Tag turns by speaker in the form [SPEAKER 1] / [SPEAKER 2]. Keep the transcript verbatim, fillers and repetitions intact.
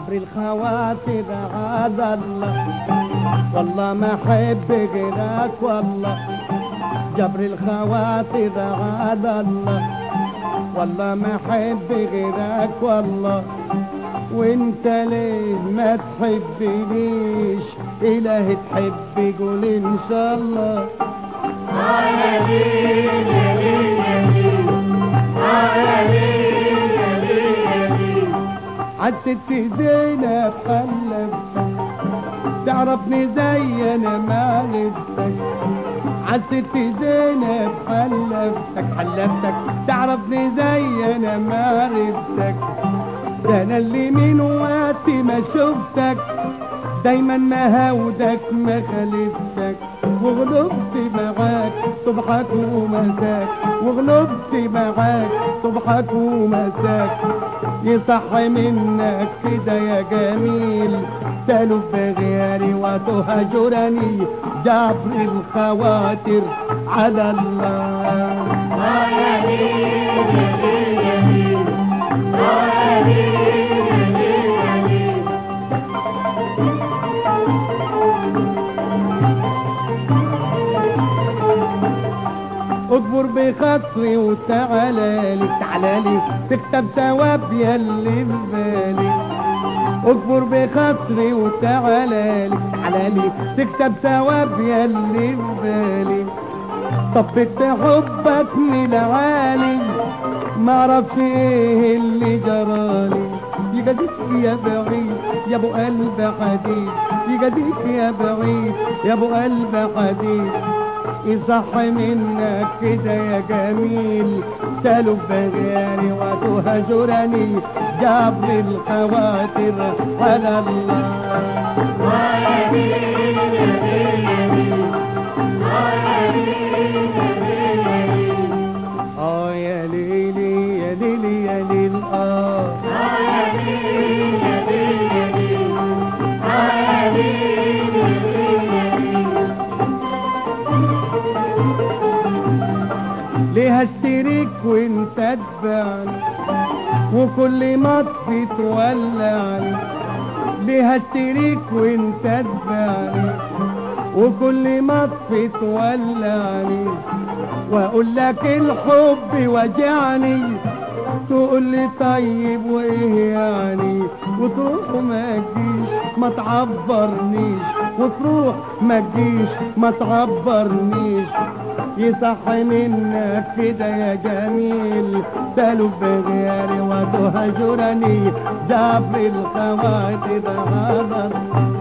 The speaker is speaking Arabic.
[SPEAKER 1] جبر الخواطر هذا الله، والله ما احب غيرك والله. جبر الخواطر هذا الله، والله ما احب غيرك والله. وانت ليه ما تحبنيش؟ إله تحب قول ان شاء الله.
[SPEAKER 2] آه يا ليل يا ليل يا ليل، آه يا ليل يا ليل يا ليل.
[SPEAKER 1] عدت ايدينا بحلبتك، تعرفني زي انا ما غبتك. عدت ايدينا بحلبتك، حلبتك تعرفني زي انا ما غبتك. ده انا اللي من وقت ما شفتك دايما ما هودك ما خلفتك. وغلبت معاك صبحك ومساك، وغلبت معاك صبحك ومساك. يصح منك كده يا جميل تلف بغياري وتهجرني. جبر الخواطر على الله.
[SPEAKER 2] آه يا ليل يا ليل يا ليل، آه يا ليل يا ليل يا ليل.
[SPEAKER 1] اكبر بخاطري وتعالالي، تعالالي تكتب ثواب ياللي في بالي. اكبر بخاطري وتعالالي، تعالالي تكتب ثواب ياللي في بالي. طبت حبك من العالي معرفش ايه اللي جرالي. يجديك يا بعيد يا ابو قلب حديد، يجديك يا بعيد يا ابو قلب حديد. يصح منك كده يا جميل تلف بغياري وتهجرني. جبر الخواطر على الله.
[SPEAKER 2] آه يا ليل يا ليل يا ليل، آه يا ليل يا ليل يا ليل.
[SPEAKER 1] اه يا ليلي يا ليلي يا ليل. اه
[SPEAKER 2] آه يا ليل يا ليل يا ليل، آه يا ليل يا ليل يا ليل.
[SPEAKER 1] ليه اشتريك وانت تبعني وكل ما اطفي تولعني. ليه اشتريك وانت تبعني وكل ما اطفي تولعني. واقول لك الحب وجعني تقول لي طيب وايه يعني. وتروح ما تجيش ما تعبرنيش، وتروح ما تجيش ما تعبرنيش. يصح منك كده يا جميل تلف بغياري وتهجرني. جبر الخواطر هذا